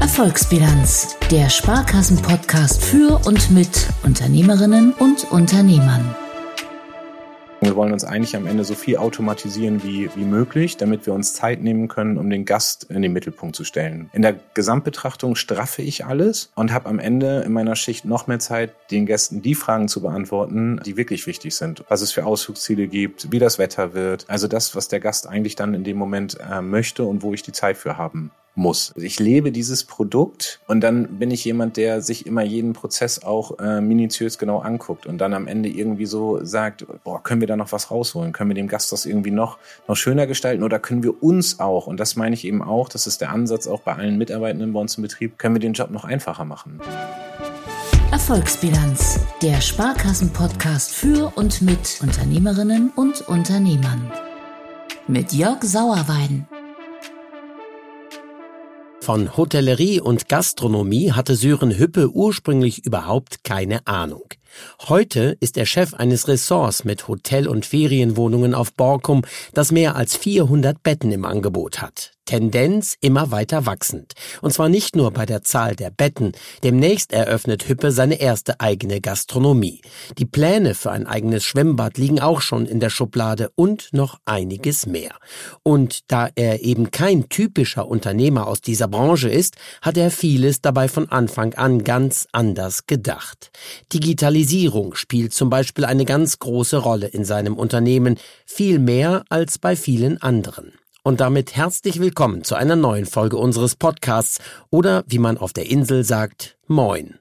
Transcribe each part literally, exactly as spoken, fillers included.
Erfolgsbilanz, der Sparkassen-Podcast für und mit Unternehmerinnen und Unternehmern. Wir wollen uns eigentlich am Ende so viel automatisieren wie, wie möglich, damit wir uns Zeit nehmen können, um den Gast in den Mittelpunkt zu stellen. In der Gesamtbetrachtung straffe ich alles und habe am Ende in meiner Schicht noch mehr Zeit, den Gästen die Fragen zu beantworten, die wirklich wichtig sind. Was es für Ausflugsziele gibt, wie das Wetter wird. Also das, was der Gast eigentlich dann in dem Moment äh, möchte und wo ich die Zeit für haben muss. Ich lebe dieses Produkt und dann bin ich jemand, der sich immer jeden Prozess auch äh, minutiös genau anguckt und dann am Ende irgendwie so sagt, boah, können wir da noch was rausholen? Können wir dem Gast das irgendwie noch, noch schöner gestalten oder können wir uns auch, und das meine ich eben auch, das ist der Ansatz auch bei allen Mitarbeitenden bei uns im Betrieb, können wir den Job noch einfacher machen. Erfolgsbilanz, der Sparkassen-Podcast für und mit Unternehmerinnen und Unternehmern. Mit Jörg Sauerwein. Von Hotellerie und Gastronomie hatte Sören Hüppe ursprünglich überhaupt keine Ahnung. Heute ist er Chef eines Ressorts mit Hotel- und Ferienwohnungen auf Borkum, das mehr als vierhundert Betten im Angebot hat. Tendenz immer weiter wachsend. Und zwar nicht nur bei der Zahl der Betten. Demnächst eröffnet Hüppe seine erste eigene Gastronomie. Die Pläne für ein eigenes Schwimmbad liegen auch schon in der Schublade und noch einiges mehr. Und da er eben kein typischer Unternehmer aus dieser Branche ist, hat er vieles dabei von Anfang an ganz anders gedacht. Digitalisierung spielt zum Beispiel eine ganz große Rolle in seinem Unternehmen, viel mehr als bei vielen anderen. Und damit herzlich willkommen zu einer neuen Folge unseres Podcasts oder, wie man auf der Insel sagt, Moin.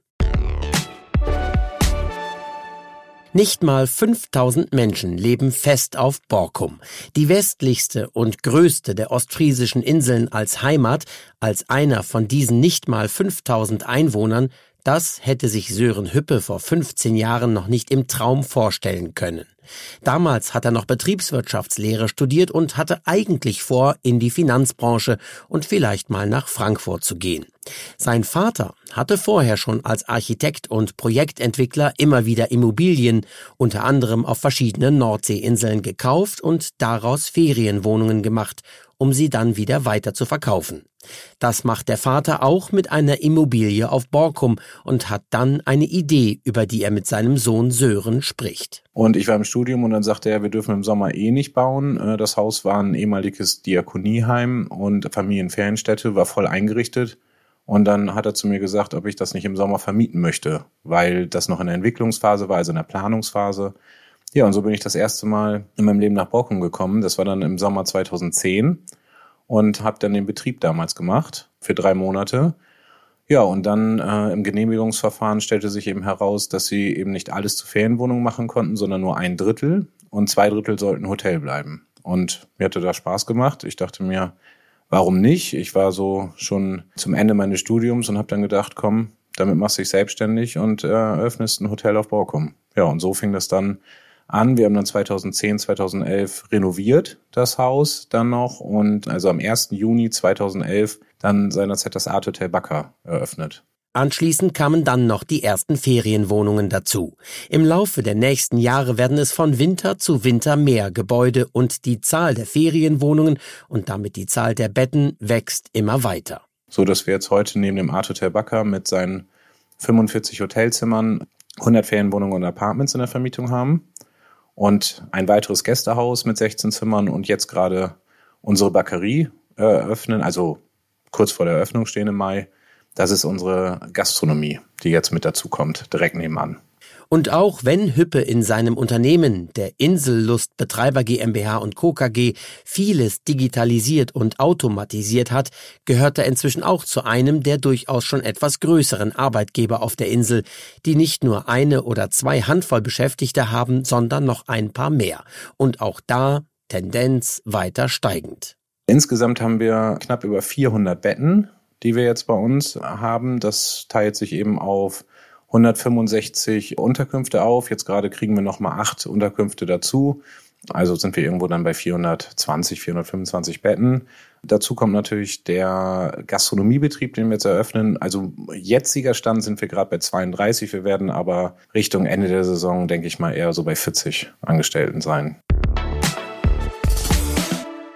Nicht mal fünftausend Menschen leben fest auf Borkum, die westlichste und größte der ostfriesischen Inseln als Heimat, als einer von diesen nicht mal fünftausend Einwohnern. Das hätte sich Sören Hüppe vor fünfzehn Jahren noch nicht im Traum vorstellen können. Damals hat er noch Betriebswirtschaftslehre studiert und hatte eigentlich vor, in die Finanzbranche und vielleicht mal nach Frankfurt zu gehen. Sein Vater hatte vorher schon als Architekt und Projektentwickler immer wieder Immobilien, unter anderem auf verschiedenen Nordseeinseln gekauft und daraus Ferienwohnungen gemacht, um sie dann wieder weiter zu verkaufen. Das macht der Vater auch mit einer Immobilie auf Borkum und hat dann eine Idee, über die er mit seinem Sohn Sören spricht. Und ich war im Studium und dann sagte er, wir dürfen im Sommer eh nicht bauen. Das Haus war ein ehemaliges Diakonieheim und Familienferienstätte, war voll eingerichtet. Und dann hat er zu mir gesagt, ob ich das nicht im Sommer vermieten möchte, weil das noch in der Entwicklungsphase war, also in der Planungsphase. Ja, und so bin ich das erste Mal in meinem Leben nach Borkum gekommen. Das war dann im Sommer zweitausendzehn und habe dann den Betrieb damals gemacht für drei Monate. Ja, und dann äh, im Genehmigungsverfahren stellte sich eben heraus, dass sie eben nicht alles zu Ferienwohnungen machen konnten, sondern nur ein Drittel und zwei Drittel sollten Hotel bleiben. Und mir hatte das Spaß gemacht. Ich dachte mir, warum nicht? Ich war so schon zum Ende meines Studiums und habe dann gedacht, komm, damit machst du dich selbstständig und äh, eröffnest ein Hotel auf Borkum. Ja, und so fing das dann an. Wir haben dann zweitausendzehn, zweitausendelf renoviert das Haus dann noch und also am ersten Juni zweitausendelf dann seinerzeit das Art Hotel Backer eröffnet. Anschließend kamen dann noch die ersten Ferienwohnungen dazu. Im Laufe der nächsten Jahre werden es von Winter zu Winter mehr Gebäude und die Zahl der Ferienwohnungen und damit die Zahl der Betten wächst immer weiter. So dass wir jetzt heute neben dem Art Hotel Backer mit seinen fünfundvierzig Hotelzimmern hundert Ferienwohnungen und Apartments in der Vermietung haben. Und ein weiteres Gästehaus mit sechzehn Zimmern und jetzt gerade unsere Bäckerie eröffnen, also kurz vor der Eröffnung stehen im Mai. Das ist unsere Gastronomie, die jetzt mit dazu kommt, direkt nebenan. Und auch wenn Hüppe in seinem Unternehmen, der Insellust Betreiber GmbH und Co. K G, vieles digitalisiert und automatisiert hat, gehört er inzwischen auch zu einem der durchaus schon etwas größeren Arbeitgeber auf der Insel, die nicht nur eine oder zwei Handvoll Beschäftigte haben, sondern noch ein paar mehr. Und auch da Tendenz weiter steigend. Insgesamt haben wir knapp über vierhundert Betten, die wir jetzt bei uns haben. Das teilt sich eben auf hundertfünfundsechzig Unterkünfte auf. Jetzt gerade kriegen wir noch mal acht Unterkünfte dazu. Also sind wir irgendwo dann bei vierhundertzwanzig, vierhundertfünfundzwanzig Betten. Dazu kommt natürlich der Gastronomiebetrieb, den wir jetzt eröffnen. Also jetziger Stand sind wir gerade bei zweiunddreißig. Wir werden aber Richtung Ende der Saison, denke ich mal, eher so bei vierzig Angestellten sein.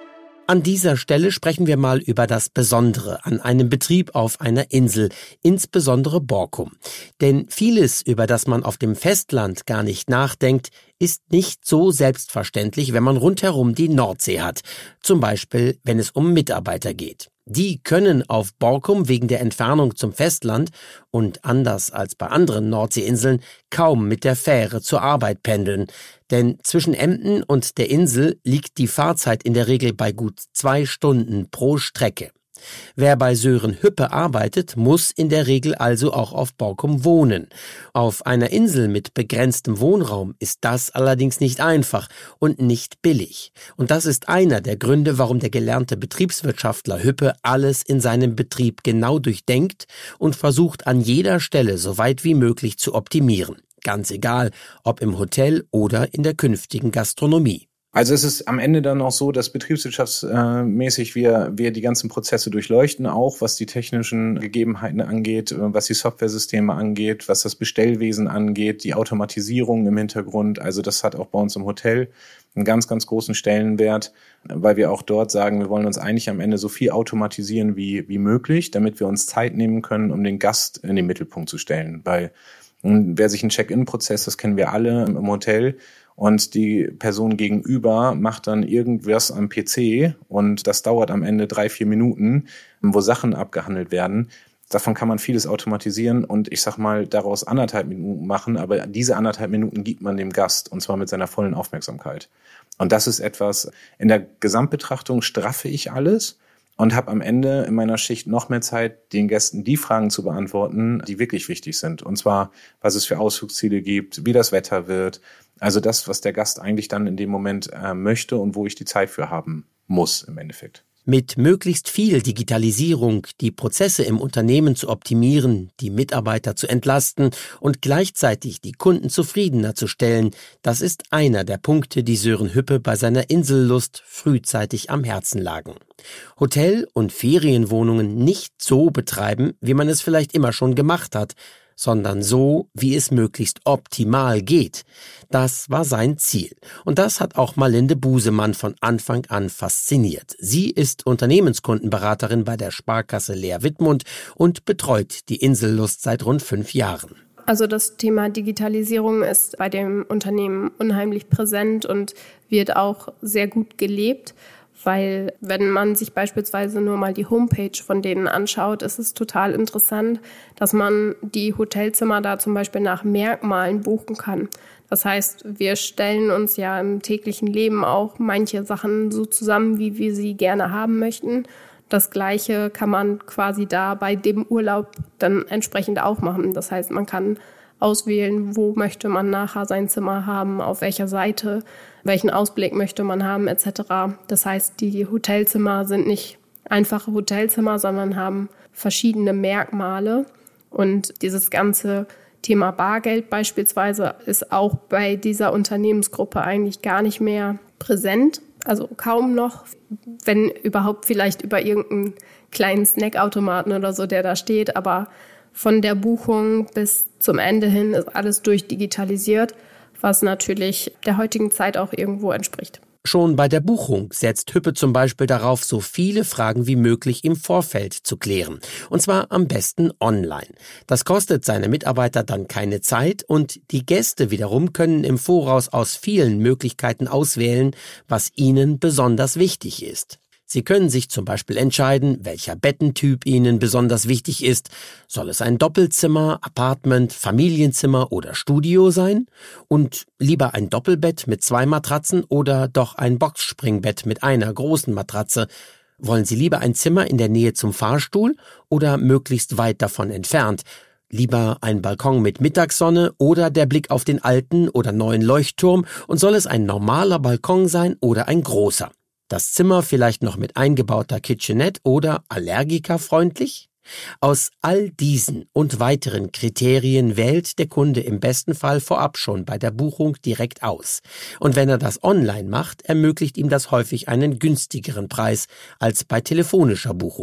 An dieser Stelle sprechen wir mal über das Besondere an einem Betrieb auf einer Insel, insbesondere Borkum. Denn vieles, über das man auf dem Festland gar nicht nachdenkt, ist nicht so selbstverständlich, wenn man rundherum die Nordsee hat. Zum Beispiel, wenn es um Mitarbeiter geht. Die können auf Borkum wegen der Entfernung zum Festland und anders als bei anderen Nordseeinseln kaum mit der Fähre zur Arbeit pendeln. Denn zwischen Emden und der Insel liegt die Fahrzeit in der Regel bei gut zwei Stunden pro Strecke. Wer bei Sören Hüppe arbeitet, muss in der Regel also auch auf Borkum wohnen. Auf einer Insel mit begrenztem Wohnraum ist das allerdings nicht einfach und nicht billig. Und das ist einer der Gründe, warum der gelernte Betriebswirtschaftler Hüppe alles in seinem Betrieb genau durchdenkt und versucht an jeder Stelle so weit wie möglich zu optimieren. Ganz egal, ob im Hotel oder in der künftigen Gastronomie. Also es ist am Ende dann auch so, dass betriebswirtschaftsmäßig wir, wir die ganzen Prozesse durchleuchten, auch was die technischen Gegebenheiten angeht, was die Softwaresysteme angeht, was das Bestellwesen angeht, die Automatisierung im Hintergrund. Also das hat auch bei uns im Hotel einen ganz, ganz großen Stellenwert, weil wir auch dort sagen, wir wollen uns eigentlich am Ende so viel automatisieren wie, wie möglich, damit wir uns Zeit nehmen können, um den Gast in den Mittelpunkt zu stellen. Weil wer sich einen Check-in-Prozess, das kennen wir alle im Hotel, und die Person gegenüber macht dann irgendwas am P C und das dauert am Ende drei, vier Minuten, wo Sachen abgehandelt werden. Davon kann man vieles automatisieren und ich sag mal, daraus anderthalb Minuten machen, aber diese anderthalb Minuten gibt man dem Gast und zwar mit seiner vollen Aufmerksamkeit. Und das ist etwas, in der Gesamtbetrachtung straffe ich alles und habe am Ende in meiner Schicht noch mehr Zeit, den Gästen die Fragen zu beantworten, die wirklich wichtig sind. Und zwar, was es für Ausflugsziele gibt, wie das Wetter wird. Also das, was der Gast eigentlich dann in dem Moment äh, möchte und wo ich die Zeit für haben muss im Endeffekt. Mit möglichst viel Digitalisierung die Prozesse im Unternehmen zu optimieren, die Mitarbeiter zu entlasten und gleichzeitig die Kunden zufriedener zu stellen, das ist einer der Punkte, die Sören Hüppe bei seiner Insellust frühzeitig am Herzen lagen. Hotel- und Ferienwohnungen nicht so betreiben, wie man es vielleicht immer schon gemacht hat, sondern so, wie es möglichst optimal geht. Das war sein Ziel. Und das hat auch Malinde Busemann von Anfang an fasziniert. Sie ist Unternehmenskundenberaterin bei der Sparkasse Leer-Wittmund und betreut die Insellust seit rund fünf Jahren. Also das Thema Digitalisierung ist bei dem Unternehmen unheimlich präsent und wird auch sehr gut gelebt. Weil wenn man sich beispielsweise nur mal die Homepage von denen anschaut, ist es total interessant, dass man die Hotelzimmer da zum Beispiel nach Merkmalen buchen kann. Das heißt, wir stellen uns ja im täglichen Leben auch manche Sachen so zusammen, wie wir sie gerne haben möchten. Das Gleiche kann man quasi da bei dem Urlaub dann entsprechend auch machen. Das heißt, man kann auswählen, wo möchte man nachher sein Zimmer haben, auf welcher Seite, welchen Ausblick möchte man haben, et cetera. Das heißt, die Hotelzimmer sind nicht einfache Hotelzimmer, sondern haben verschiedene Merkmale. Und dieses ganze Thema Bargeld beispielsweise ist auch bei dieser Unternehmensgruppe eigentlich gar nicht mehr präsent. Also kaum noch, wenn überhaupt vielleicht über irgendeinen kleinen Snackautomaten oder so, der da steht, aber von der Buchung bis zum Ende hin ist alles durchdigitalisiert, was natürlich der heutigen Zeit auch irgendwo entspricht. Schon bei der Buchung setzt Hüppe zum Beispiel darauf, so viele Fragen wie möglich im Vorfeld zu klären. Und zwar am besten online. Das kostet seine Mitarbeiter dann keine Zeit und die Gäste wiederum können im Voraus aus vielen Möglichkeiten auswählen, was ihnen besonders wichtig ist. Sie können sich zum Beispiel entscheiden, welcher Bettentyp Ihnen besonders wichtig ist. Soll es ein Doppelzimmer, Apartment, Familienzimmer oder Studio sein? Und lieber ein Doppelbett mit zwei Matratzen oder doch ein Boxspringbett mit einer großen Matratze? Wollen Sie lieber ein Zimmer in der Nähe zum Fahrstuhl oder möglichst weit davon entfernt? Lieber ein Balkon mit Mittagssonne oder der Blick auf den alten oder neuen Leuchtturm? Und soll es ein normaler Balkon sein oder ein großer? Das Zimmer vielleicht noch mit eingebauter Kitchenette oder allergikerfreundlich? Aus all diesen und weiteren Kriterien wählt der Kunde im besten Fall vorab schon bei der Buchung direkt aus. Und wenn er das online macht, ermöglicht ihm das häufig einen günstigeren Preis als bei telefonischer Buchung.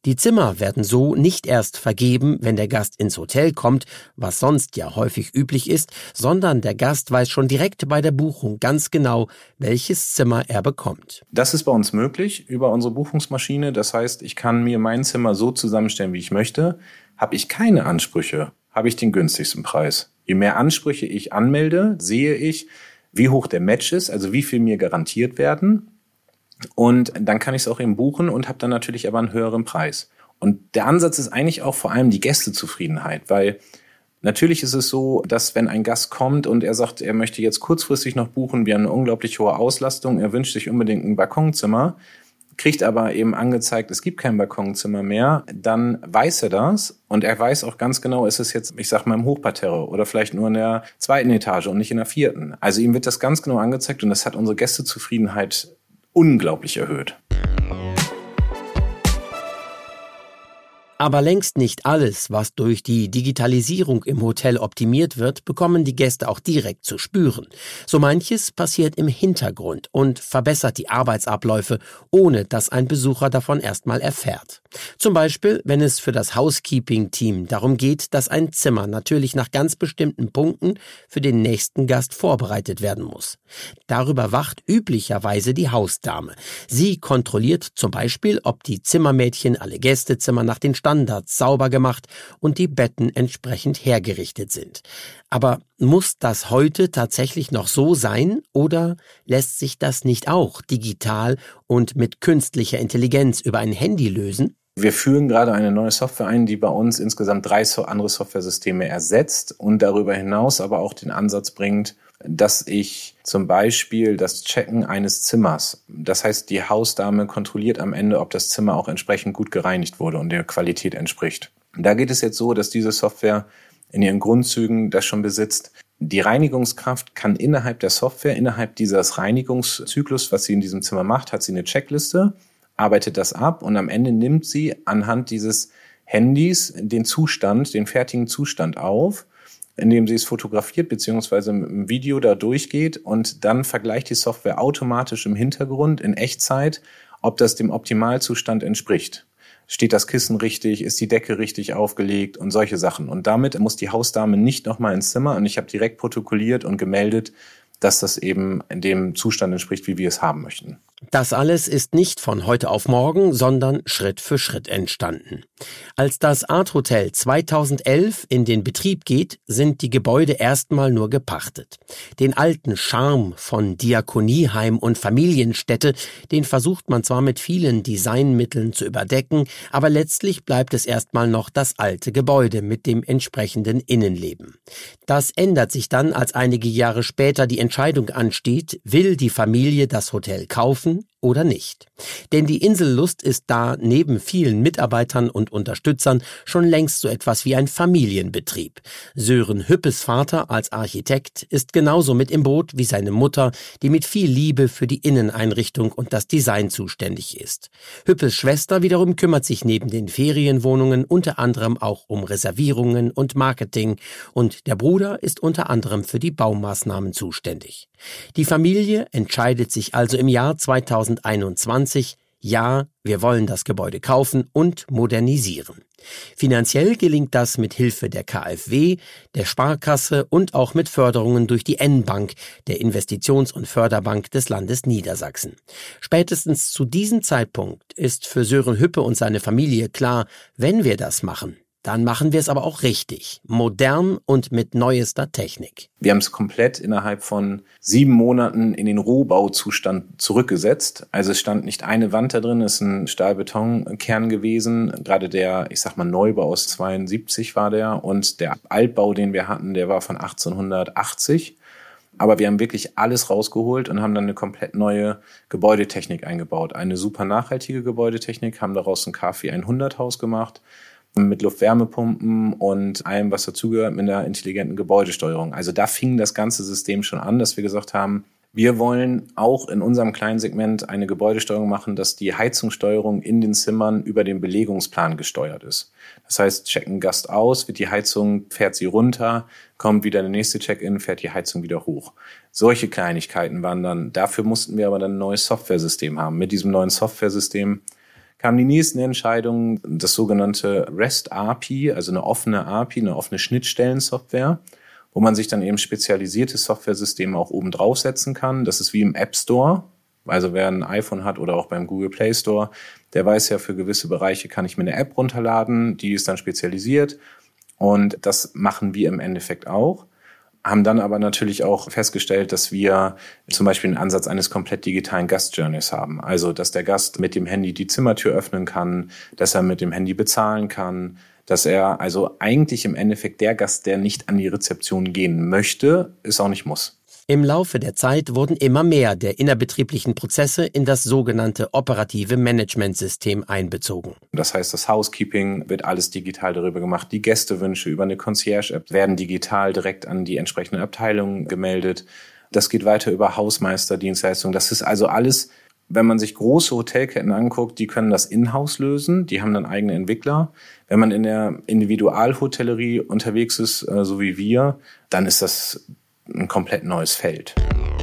Die Zimmer werden so nicht erst vergeben, wenn der Gast ins Hotel kommt, was sonst ja häufig üblich ist, sondern der Gast weiß schon direkt bei der Buchung ganz genau, welches Zimmer er bekommt. Das ist bei uns möglich über unsere Buchungsmaschine. Das heißt, ich kann mir mein Zimmer so zusammenstellen, wie ich möchte. Habe ich keine Ansprüche, habe ich den günstigsten Preis. Je mehr Ansprüche ich anmelde, sehe ich, wie hoch der Match ist, also wie viel mir garantiert werden. Und dann kann ich es auch eben buchen und habe dann natürlich aber einen höheren Preis. Und der Ansatz ist eigentlich auch vor allem die Gästezufriedenheit, weil natürlich ist es so, dass wenn ein Gast kommt und er sagt, er möchte jetzt kurzfristig noch buchen, wir haben eine unglaublich hohe Auslastung, er wünscht sich unbedingt ein Balkonzimmer, kriegt aber eben angezeigt, es gibt kein Balkonzimmer mehr, dann weiß er das und er weiß auch ganz genau, ist es jetzt, ich sag mal, im Hochparterre oder vielleicht nur in der zweiten Etage und nicht in der vierten. Also ihm wird das ganz genau angezeigt und das hat unsere Gästezufriedenheit unglaublich erhöht. Aber längst nicht alles, was durch die Digitalisierung im Hotel optimiert wird, bekommen die Gäste auch direkt zu spüren. So manches passiert im Hintergrund und verbessert die Arbeitsabläufe, ohne dass ein Besucher davon erstmal erfährt. Zum Beispiel, wenn es für das Housekeeping-Team darum geht, dass ein Zimmer natürlich nach ganz bestimmten Punkten für den nächsten Gast vorbereitet werden muss. Darüber wacht üblicherweise die Hausdame. Sie kontrolliert zum Beispiel, ob die Zimmermädchen alle Gästezimmer nach den Standards sauber gemacht und die Betten entsprechend hergerichtet sind. Aber muss das heute tatsächlich noch so sein oder lässt sich das nicht auch digital und mit künstlicher Intelligenz über ein Handy lösen? Wir führen gerade eine neue Software ein, die bei uns insgesamt drei andere Softwaresysteme ersetzt und darüber hinaus aber auch den Ansatz bringt, dass ich zum Beispiel das Checken eines Zimmers, das heißt, die Hausdame kontrolliert am Ende, ob das Zimmer auch entsprechend gut gereinigt wurde und der Qualität entspricht. Da geht es jetzt so, dass diese Software in ihren Grundzügen das schon besitzt. Die Reinigungskraft kann innerhalb der Software, innerhalb dieses Reinigungszyklus, was sie in diesem Zimmer macht, hat sie eine Checkliste, arbeitet das ab und am Ende nimmt sie anhand dieses Handys den Zustand, den fertigen Zustand auf, indem sie es fotografiert bzw. mit einem Video da durchgeht und dann vergleicht die Software automatisch im Hintergrund in Echtzeit, ob das dem Optimalzustand entspricht. Steht das Kissen richtig, ist die Decke richtig aufgelegt und solche Sachen. Und damit muss die Hausdame nicht nochmal ins Zimmer und ich habe direkt protokolliert und gemeldet, dass das eben in dem Zustand entspricht, wie wir es haben möchten. Das alles ist nicht von heute auf morgen, sondern Schritt für Schritt entstanden. Als das Art Hotel zweitausendelf in den Betrieb geht, sind die Gebäude erstmal nur gepachtet. Den alten Charme von Diakonieheim und Familienstätte, den versucht man zwar mit vielen Designmitteln zu überdecken, aber letztlich bleibt es erstmal noch das alte Gebäude mit dem entsprechenden Innenleben. Das ändert sich dann, als einige Jahre später die Entscheidung ansteht, will die Familie das Hotel kaufen oder nicht. Denn die Insellust ist da neben vielen Mitarbeitern und Unterstützern schon längst so etwas wie ein Familienbetrieb. Sören Hüppes Vater als Architekt ist genauso mit im Boot wie seine Mutter, die mit viel Liebe für die Inneneinrichtung und das Design zuständig ist. Hüppes Schwester wiederum kümmert sich neben den Ferienwohnungen unter anderem auch um Reservierungen und Marketing und der Bruder ist unter anderem für die Baumaßnahmen zuständig. Die Familie entscheidet sich also im Jahr zweitausendeinundzwanzig, ja, wir wollen das Gebäude kaufen und modernisieren. Finanziell gelingt das mit Hilfe der K f W, der Sparkasse und auch mit Förderungen durch die N-Bank, der Investitions- und Förderbank des Landes Niedersachsen. Spätestens zu diesem Zeitpunkt ist für Sören Hüppe und seine Familie klar, wenn wir das machen, dann machen wir es aber auch richtig, modern und mit neuester Technik. Wir haben es komplett innerhalb von sieben Monaten in den Rohbauzustand zurückgesetzt. Also es stand nicht eine Wand da drin, es ist ein Stahlbetonkern gewesen. Gerade der, ich sag mal, Neubau aus zweiundsiebzig war der und der Altbau, den wir hatten, der war von achtzehnhundertachtzig. Aber wir haben wirklich alles rausgeholt und haben dann eine komplett neue Gebäudetechnik eingebaut. Eine super nachhaltige Gebäudetechnik, haben daraus ein K V hundert Haus gemacht, mit Luftwärmepumpen und allem, was dazugehört, mit einer intelligenten Gebäudesteuerung. Also da fing das ganze System schon an, dass wir gesagt haben, wir wollen auch in unserem kleinen Segment eine Gebäudesteuerung machen, dass die Heizungssteuerung in den Zimmern über den Belegungsplan gesteuert ist. Das heißt, checken Gast aus, wird die Heizung, fährt sie runter, kommt wieder der nächste Check-in, fährt die Heizung wieder hoch. Solche Kleinigkeiten waren dann, dafür mussten wir aber dann ein neues Softwaresystem haben. Mit diesem neuen Softwaresystem kamen die nächsten Entscheidungen, das sogenannte REST-A P I, also eine offene A P I, eine offene Schnittstellensoftware, wo man sich dann eben spezialisierte Softwaresysteme auch oben draufsetzen kann. Das ist wie im App Store. Also wer ein iPhone hat oder auch beim Google Play Store, der weiß ja, für gewisse Bereiche kann ich mir eine App runterladen, die ist dann spezialisiert. Und das machen wir im Endeffekt auch. Haben dann aber natürlich auch festgestellt, dass wir zum Beispiel einen Ansatz eines komplett digitalen Gastjourneys haben. Also, dass der Gast mit dem Handy die Zimmertür öffnen kann, dass er mit dem Handy bezahlen kann, dass er also eigentlich im Endeffekt der Gast, der nicht an die Rezeption gehen möchte, es auch nicht muss. Im Laufe der Zeit wurden immer mehr der innerbetrieblichen Prozesse in das sogenannte operative Managementsystem einbezogen. Das heißt, das Housekeeping wird alles digital darüber gemacht. Die Gästewünsche über eine Concierge-App werden digital direkt an die entsprechende Abteilung gemeldet. Das geht weiter über Hausmeisterdienstleistungen. Das ist also alles, wenn man sich große Hotelketten anguckt, die können das in-house lösen. Die haben dann eigene Entwickler. Wenn man in der Individualhotellerie unterwegs ist, so wie wir, dann ist das ein komplett neues Feld.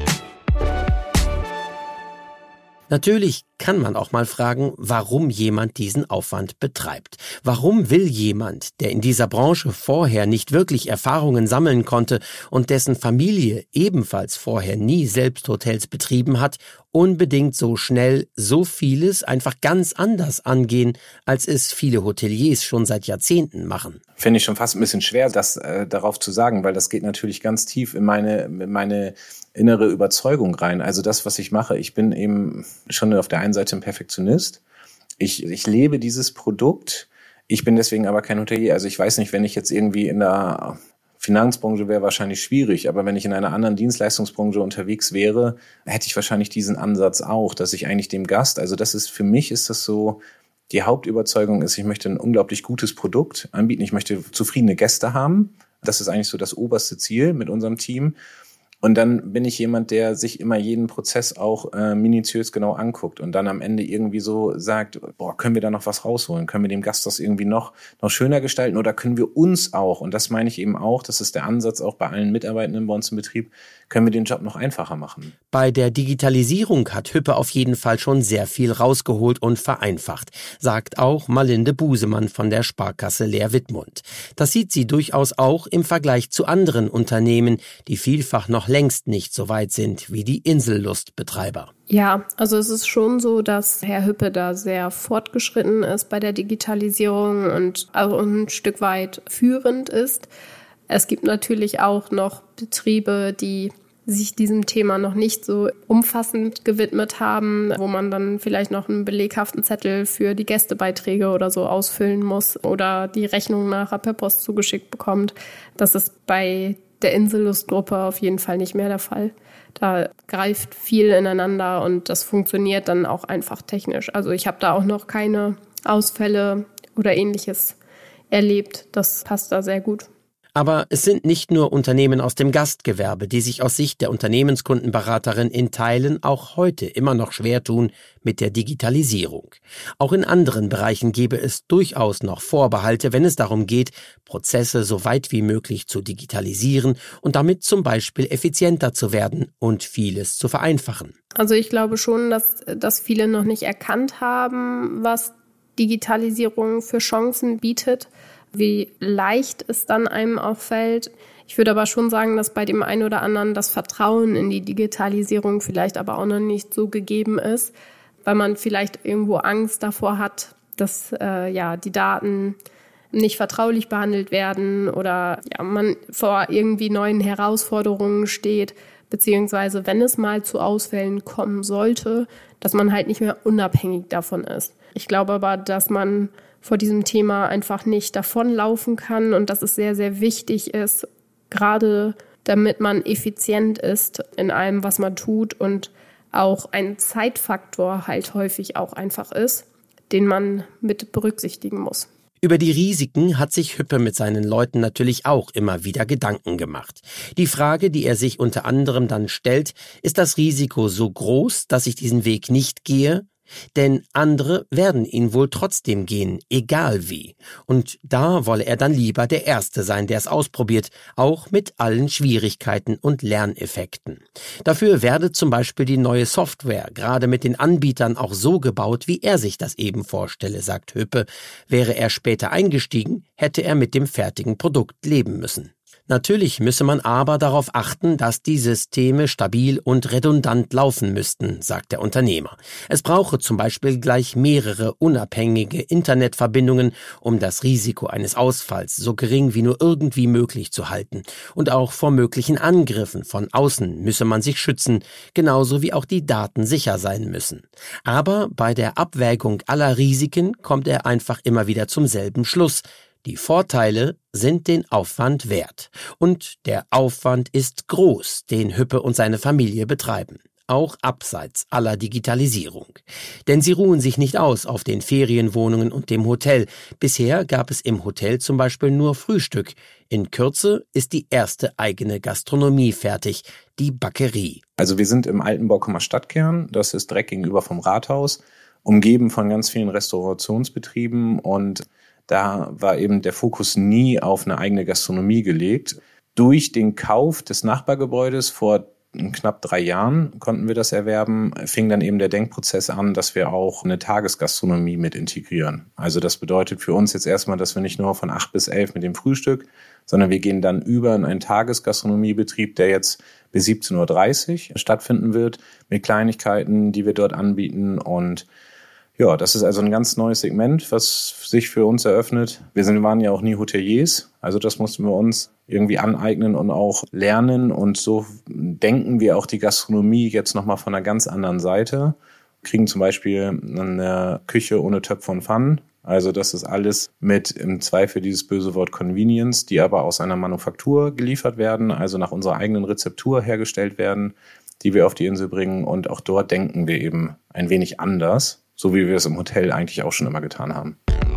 Natürlich kann man auch mal fragen, warum jemand diesen Aufwand betreibt. Warum will jemand, der in dieser Branche vorher nicht wirklich Erfahrungen sammeln konnte und dessen Familie ebenfalls vorher nie selbst Hotels betrieben hat, unbedingt so schnell so vieles einfach ganz anders angehen, als es viele Hoteliers schon seit Jahrzehnten machen? Finde ich schon fast ein bisschen schwer, das äh, darauf zu sagen, weil das geht natürlich ganz tief in meine, in meine innere Überzeugung rein. Also das, was ich mache, ich bin eben schon auf der einen Seite ein Perfektionist. Ich, ich lebe dieses Produkt. Ich bin deswegen aber kein Hotelier. Also ich weiß nicht, wenn ich jetzt irgendwie in der Finanzbranche wäre, wahrscheinlich schwierig. Aber wenn ich in einer anderen Dienstleistungsbranche unterwegs wäre, hätte ich wahrscheinlich diesen Ansatz auch, dass ich eigentlich dem Gast, also das ist, für mich ist das so, die Hauptüberzeugung ist, ich möchte ein unglaublich gutes Produkt anbieten. Ich möchte zufriedene Gäste haben. Das ist eigentlich so das oberste Ziel mit unserem Team. Und dann bin ich jemand, der sich immer jeden Prozess auch äh, minutiös genau anguckt und dann am Ende irgendwie so sagt, boah, können wir da noch was rausholen? Können wir dem Gast das irgendwie noch noch schöner gestalten oder können wir uns auch, und das meine ich eben auch, das ist der Ansatz auch bei allen Mitarbeitenden bei uns im Betrieb, können wir den Job noch einfacher machen? Bei der Digitalisierung hat Hüppe auf jeden Fall schon sehr viel rausgeholt und vereinfacht, sagt auch Malinde Busemann von der Sparkasse Leer-Wittmund. Das sieht sie durchaus auch im Vergleich zu anderen Unternehmen, die vielfach noch längst nicht so weit sind wie die Insellustbetreiber. Ja, also es ist schon so, dass Herr Hüppe da sehr fortgeschritten ist bei der Digitalisierung und auch ein Stück weit führend ist. Es gibt natürlich auch noch Betriebe, die sich diesem Thema noch nicht so umfassend gewidmet haben, wo man dann vielleicht noch einen beleghaften Zettel für die Gästebeiträge oder so ausfüllen muss oder die Rechnung nachher per Post zugeschickt bekommt. Das ist bei der Insellustgruppe auf jeden Fall nicht mehr der Fall. Da greift viel ineinander und das funktioniert dann auch einfach technisch. Also ich habe da auch noch keine Ausfälle oder Ähnliches erlebt. Das passt da sehr gut. Aber es sind nicht nur Unternehmen aus dem Gastgewerbe, die sich aus Sicht der Unternehmenskundenberaterin in Teilen auch heute immer noch schwer tun mit der Digitalisierung. Auch in anderen Bereichen gäbe es durchaus noch Vorbehalte, wenn es darum geht, Prozesse so weit wie möglich zu digitalisieren und damit zum Beispiel effizienter zu werden und vieles zu vereinfachen. Also ich glaube schon, dass, dass viele noch nicht erkannt haben, was Digitalisierung für Chancen bietet, wie leicht es dann einem auffällt. Ich würde aber schon sagen, dass bei dem einen oder anderen das Vertrauen in die Digitalisierung vielleicht aber auch noch nicht so gegeben ist, weil man vielleicht irgendwo Angst davor hat, dass äh, ja die Daten nicht vertraulich behandelt werden oder ja man vor irgendwie neuen Herausforderungen steht, beziehungsweise wenn es mal zu Ausfällen kommen sollte, dass man halt nicht mehr unabhängig davon ist. Ich glaube aber, dass man vor diesem Thema einfach nicht davonlaufen kann und dass es sehr, sehr wichtig ist, gerade damit man effizient ist in allem, was man tut und auch ein Zeitfaktor halt häufig auch einfach ist, den man mit berücksichtigen muss. Über die Risiken hat sich Hüppe mit seinen Leuten natürlich auch immer wieder Gedanken gemacht. Die Frage, die er sich unter anderem dann stellt, ist das Risiko so groß, dass ich diesen Weg nicht gehe? Denn andere werden ihn wohl trotzdem gehen, egal wie. Und da wolle er dann lieber der Erste sein, der es ausprobiert, auch mit allen Schwierigkeiten und Lerneffekten. Dafür werde zum Beispiel die neue Software gerade mit den Anbietern auch so gebaut, wie er sich das eben vorstelle, sagt Hüppe. Wäre er später eingestiegen, hätte er mit dem fertigen Produkt leben müssen. Natürlich müsse man aber darauf achten, dass die Systeme stabil und redundant laufen müssten, sagt der Unternehmer. Es brauche zum Beispiel gleich mehrere unabhängige Internetverbindungen, um das Risiko eines Ausfalls so gering wie nur irgendwie möglich zu halten. Und auch vor möglichen Angriffen von außen müsse man sich schützen, genauso wie auch die Daten sicher sein müssen. Aber bei der Abwägung aller Risiken kommt er einfach immer wieder zum selben Schluss. Die Vorteile sind den Aufwand wert. Und der Aufwand ist groß, den Hüppe und seine Familie betreiben. Auch abseits aller Digitalisierung. Denn sie ruhen sich nicht aus auf den Ferienwohnungen und dem Hotel. Bisher gab es im Hotel zum Beispiel nur Frühstück. In Kürze ist die erste eigene Gastronomie fertig, die Bäckerie. Also wir sind im alten Borkumer Stadtkern, das ist direkt gegenüber vom Rathaus, umgeben von ganz vielen Restaurationsbetrieben, und da war eben der Fokus nie auf eine eigene Gastronomie gelegt. Durch den Kauf des Nachbargebäudes vor knapp drei Jahren konnten wir das erwerben, fing dann eben der Denkprozess an, dass wir auch eine Tagesgastronomie mit integrieren. Also das bedeutet für uns jetzt erstmal, dass wir nicht nur von acht bis elf mit dem Frühstück, sondern wir gehen dann über in einen Tagesgastronomiebetrieb, der jetzt bis siebzehn Uhr dreißig stattfinden wird, mit Kleinigkeiten, die wir dort anbieten. Und ja, das ist also ein ganz neues Segment, was sich für uns eröffnet. Wir sind, waren ja auch nie Hoteliers, also das mussten wir uns irgendwie aneignen und auch lernen. Und so denken wir auch die Gastronomie jetzt nochmal von einer ganz anderen Seite. Wir kriegen zum Beispiel eine Küche ohne Töpfe und Pfannen. Also das ist alles mit im Zweifel dieses böse Wort Convenience, die aber aus einer Manufaktur geliefert werden, also nach unserer eigenen Rezeptur hergestellt werden, die wir auf die Insel bringen. Und auch dort denken wir eben ein wenig anders, so wie wir es im Hotel eigentlich auch schon immer getan haben.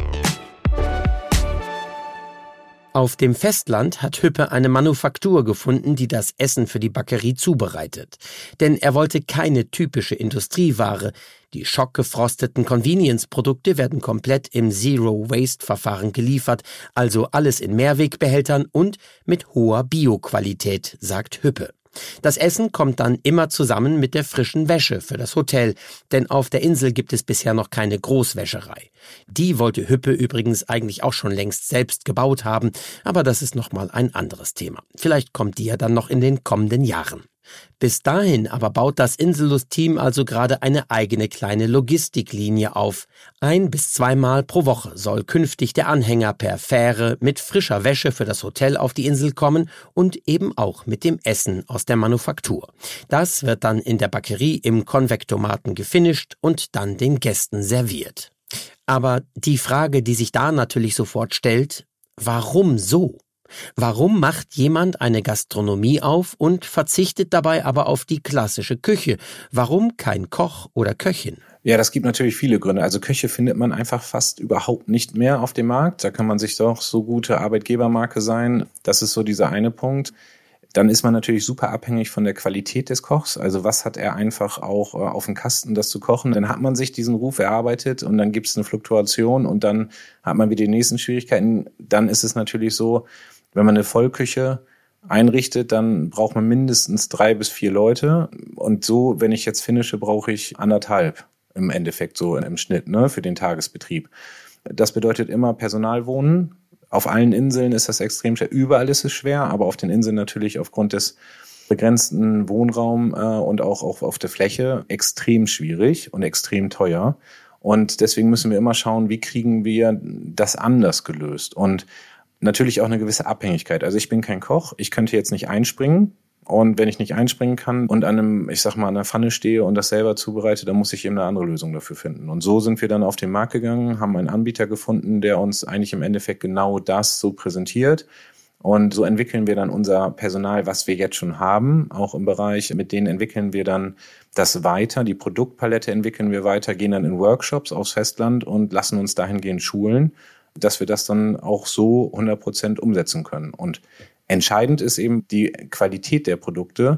Auf dem Festland hat Hüppe eine Manufaktur gefunden, die das Essen für die Bäckerie zubereitet. Denn er wollte keine typische Industrieware. Die schockgefrosteten Convenience-Produkte werden komplett im Zero-Waste-Verfahren geliefert, also alles in Mehrwegbehältern und mit hoher Bioqualität, sagt Hüppe. Das Essen kommt dann immer zusammen mit der frischen Wäsche für das Hotel, denn auf der Insel gibt es bisher noch keine Großwäscherei. Die wollte Hüppe übrigens eigentlich auch schon längst selbst gebaut haben, aber das ist nochmal ein anderes Thema. Vielleicht kommt die ja dann noch in den kommenden Jahren. Bis dahin aber baut das Insellust-Team also gerade eine eigene kleine Logistiklinie auf. Ein- bis zweimal pro Woche soll künftig der Anhänger per Fähre mit frischer Wäsche für das Hotel auf die Insel kommen und eben auch mit dem Essen aus der Manufaktur. Das wird dann in der Bäckerie im Konvektomaten gefinisht und dann den Gästen serviert. Aber die Frage, die sich da natürlich sofort stellt, warum so? Warum macht jemand eine Gastronomie auf und verzichtet dabei aber auf die klassische Küche? Warum kein Koch oder Köchin? Ja, das gibt natürlich viele Gründe. Also Köche findet man einfach fast überhaupt nicht mehr auf dem Markt. Da kann man sich doch so gute Arbeitgebermarke sein. Das ist so dieser eine Punkt. Dann ist man natürlich super abhängig von der Qualität des Kochs. Also was hat er einfach auch auf dem Kasten, das zu kochen? Dann hat man sich diesen Ruf erarbeitet und dann gibt es eine Fluktuation und dann hat man wieder die nächsten Schwierigkeiten. Dann ist es natürlich so, wenn man eine Vollküche einrichtet, dann braucht man mindestens drei bis vier Leute. Und so, wenn ich jetzt finische, brauche ich anderthalb im Endeffekt so im Schnitt, ne, für den Tagesbetrieb. Das bedeutet immer Personalwohnen. Auf allen Inseln ist das extrem schwer. Überall ist es schwer, aber auf den Inseln natürlich aufgrund des begrenzten Wohnraums äh, und auch, auch auf der Fläche extrem schwierig und extrem teuer. Und deswegen müssen wir immer schauen, wie kriegen wir das anders gelöst. Und natürlich auch eine gewisse Abhängigkeit. Also ich bin kein Koch, ich könnte jetzt nicht einspringen. Und wenn ich nicht einspringen kann und an einem, ich sag mal, an einer Pfanne stehe und das selber zubereite, dann muss ich eben eine andere Lösung dafür finden. Und so sind wir dann auf den Markt gegangen, haben einen Anbieter gefunden, der uns eigentlich im Endeffekt genau das so präsentiert. Und so entwickeln wir dann unser Personal, was wir jetzt schon haben, auch im Bereich, mit denen entwickeln wir dann das weiter, die Produktpalette entwickeln wir weiter, gehen dann in Workshops aufs Festland und lassen uns dahingehend schulen, dass wir das dann auch so hundert Prozent umsetzen können. Und entscheidend ist eben die Qualität der Produkte.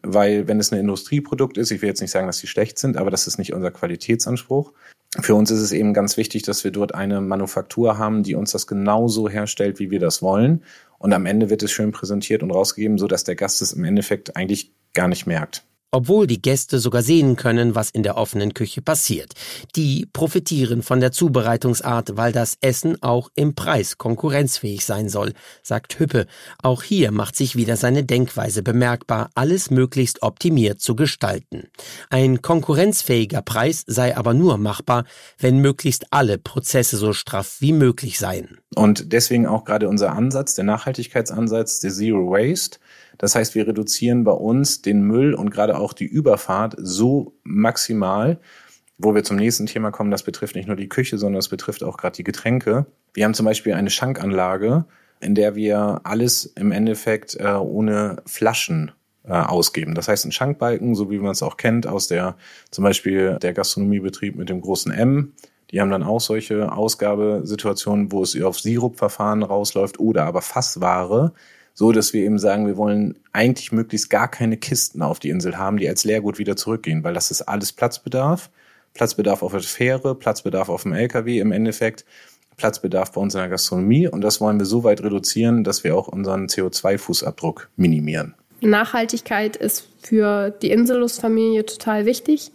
weil wenn es ein Industrieprodukt ist, ich will jetzt nicht sagen, dass die schlecht sind, aber das ist nicht unser Qualitätsanspruch. Für uns ist es eben ganz wichtig, dass wir dort eine Manufaktur haben, die uns das genauso herstellt, wie wir das wollen. Und am Ende wird es schön präsentiert und rausgegeben, sodass der Gast es im Endeffekt eigentlich gar nicht merkt. Obwohl die Gäste sogar sehen können, was in der offenen Küche passiert. Die profitieren von der Zubereitungsart, weil das Essen auch im Preis konkurrenzfähig sein soll, sagt Hüppe. Auch hier macht sich wieder seine Denkweise bemerkbar, alles möglichst optimiert zu gestalten. Ein konkurrenzfähiger Preis sei aber nur machbar, wenn möglichst alle Prozesse so straff wie möglich seien. Und deswegen auch gerade unser Ansatz, der Nachhaltigkeitsansatz, der Zero Waste. Das heißt, wir reduzieren bei uns den Müll und gerade auch die Überfahrt so maximal, wo wir zum nächsten Thema kommen. Das betrifft nicht nur die Küche, sondern es betrifft auch gerade die Getränke. Wir haben zum Beispiel eine Schankanlage, in der wir alles im Endeffekt äh, ohne Flaschen äh, ausgeben. Das heißt, ein Schankbalken, so wie man es auch kennt aus der zum Beispiel der Gastronomiebetrieb mit dem großen M. Die haben dann auch solche Ausgabesituationen, wo es auf Sirupverfahren rausläuft oder aber Fassware, so dass wir eben sagen, wir wollen eigentlich möglichst gar keine Kisten auf die Insel haben, die als Leergut wieder zurückgehen, weil das ist alles Platzbedarf. Platzbedarf auf der Fähre, Platzbedarf auf dem L K W im Endeffekt, Platzbedarf bei uns in der Gastronomie. Und das wollen wir so weit reduzieren, dass wir auch unseren C O zwei Fußabdruck minimieren. Nachhaltigkeit ist für die Insellustfamilie total wichtig.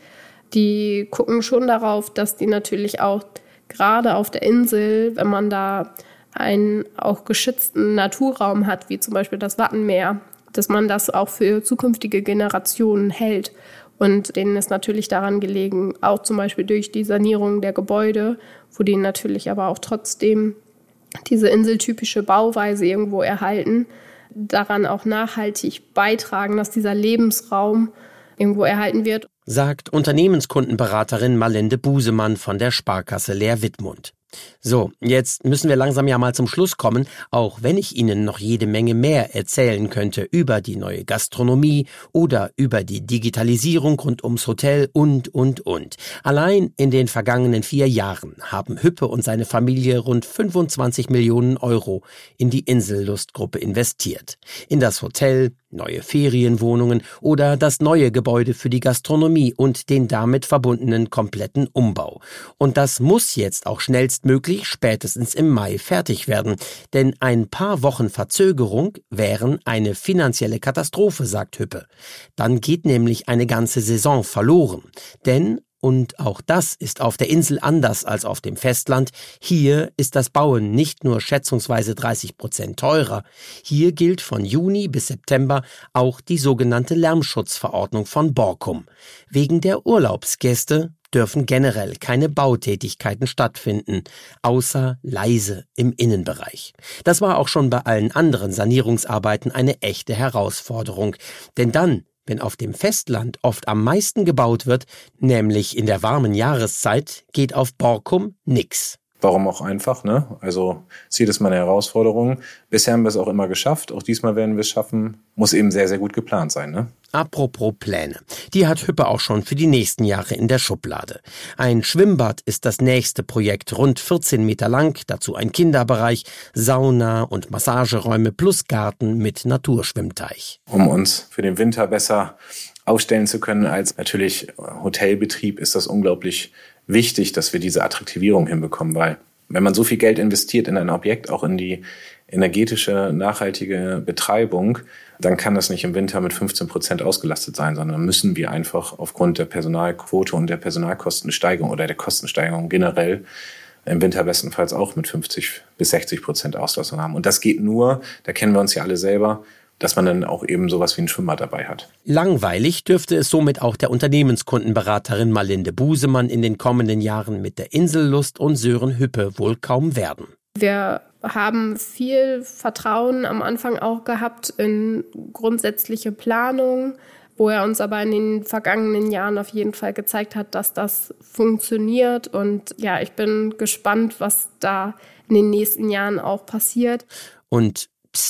Die gucken schon darauf, dass die natürlich auch gerade auf der Insel, wenn man da einen auch geschützten Naturraum hat, wie zum Beispiel das Wattenmeer, dass man das auch für zukünftige Generationen hält. Und denen ist natürlich daran gelegen, auch zum Beispiel durch die Sanierung der Gebäude, wo die natürlich aber auch trotzdem diese inseltypische Bauweise irgendwo erhalten, daran auch nachhaltig beitragen, dass dieser Lebensraum irgendwo erhalten wird. Sagt Unternehmenskundenberaterin Malinde Busemann von der Sparkasse Leer-Wittmund. So, jetzt müssen wir langsam ja mal zum Schluss kommen, auch wenn ich Ihnen noch jede Menge mehr erzählen könnte über die neue Gastronomie oder über die Digitalisierung rund ums Hotel und, und, und. Allein in den vergangenen vier Jahren haben Hüppe und seine Familie rund fünfundzwanzig Millionen Euro in die Insellustgruppe investiert. In das Hotel, neue Ferienwohnungen oder das neue Gebäude für die Gastronomie und den damit verbundenen kompletten Umbau. Und das muss jetzt auch schnellstmöglich spätestens im Mai fertig werden, denn ein paar Wochen Verzögerung wären eine finanzielle Katastrophe, sagt Hüppe. Dann geht nämlich eine ganze Saison verloren, denn und auch das ist auf der Insel anders als auf dem Festland. Hier ist das Bauen nicht nur schätzungsweise dreißig Prozent teurer. Hier gilt von Juni bis September auch die sogenannte Lärmschutzverordnung von Borkum. Wegen der Urlaubsgäste dürfen generell keine Bautätigkeiten stattfinden, außer leise im Innenbereich. Das war auch schon bei allen anderen Sanierungsarbeiten eine echte Herausforderung. Denn dann, wenn auf dem Festland oft am meisten gebaut wird, nämlich in der warmen Jahreszeit, geht auf Borkum nix. Warum auch einfach, ne? Also ist jedes Mal eine Herausforderung. Bisher haben wir es auch immer geschafft. Auch diesmal werden wir es schaffen. Muss eben sehr, sehr gut geplant sein, ne? Apropos Pläne. Die hat Hüppe auch schon für die nächsten Jahre in der Schublade. Ein Schwimmbad ist das nächste Projekt, rund vierzehn Meter lang, dazu ein Kinderbereich, Sauna und Massageräume plus Garten mit Naturschwimmteich. Um uns für den Winter besser aufstellen zu können als natürlich Hotelbetrieb, ist das unglaublich wichtig, dass wir diese Attraktivierung hinbekommen, weil wenn man so viel Geld investiert in ein Objekt, auch in die energetische, nachhaltige Betreibung, dann kann das nicht im Winter mit fünfzehn Prozent ausgelastet sein, sondern müssen wir einfach aufgrund der Personalquote und der Personalkostensteigerung oder der Kostensteigerung generell im Winter bestenfalls auch mit fünfzig bis sechzig Prozent Auslastung haben. Und das geht nur, da kennen wir uns ja alle selber, dass man dann auch eben sowas wie ein Schwimmbad dabei hat. Langweilig dürfte es somit auch der Unternehmenskundenberaterin Malinde Busemann in den kommenden Jahren mit der Insellust und Sören Hüppe wohl kaum werden. Wir haben viel Vertrauen am Anfang auch gehabt in grundsätzliche Planung, wo er uns aber in den vergangenen Jahren auf jeden Fall gezeigt hat, dass das funktioniert. Und ja, ich bin gespannt, was da in den nächsten Jahren auch passiert. Und pst,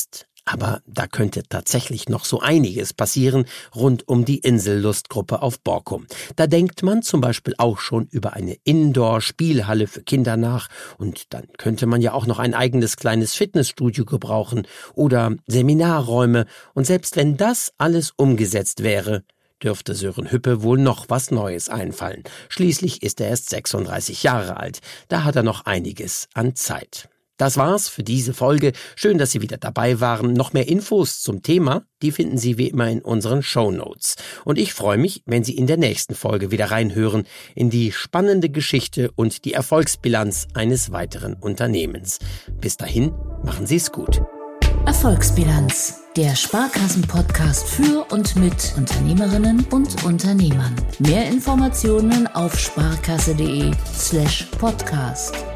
Aber da könnte tatsächlich noch so einiges passieren rund um die Insellustgruppe auf Borkum. Da denkt man zum Beispiel auch schon über eine Indoor-Spielhalle für Kinder nach. Und dann könnte man ja auch noch ein eigenes kleines Fitnessstudio gebrauchen oder Seminarräume. Und selbst wenn das alles umgesetzt wäre, dürfte Sören Hüppe wohl noch was Neues einfallen. Schließlich ist er erst sechsunddreißig Jahre alt. Da hat er noch einiges an Zeit. Das war's für diese Folge. Schön, dass Sie wieder dabei waren. Noch mehr Infos zum Thema, die finden Sie wie immer in unseren Shownotes. Und ich freue mich, wenn Sie in der nächsten Folge wieder reinhören in die spannende Geschichte und die Erfolgsbilanz eines weiteren Unternehmens. Bis dahin, machen Sie es gut. Erfolgsbilanz, der Sparkassen-Podcast für und mit Unternehmerinnen und Unternehmern. Mehr Informationen auf sparkasse.de slash podcast.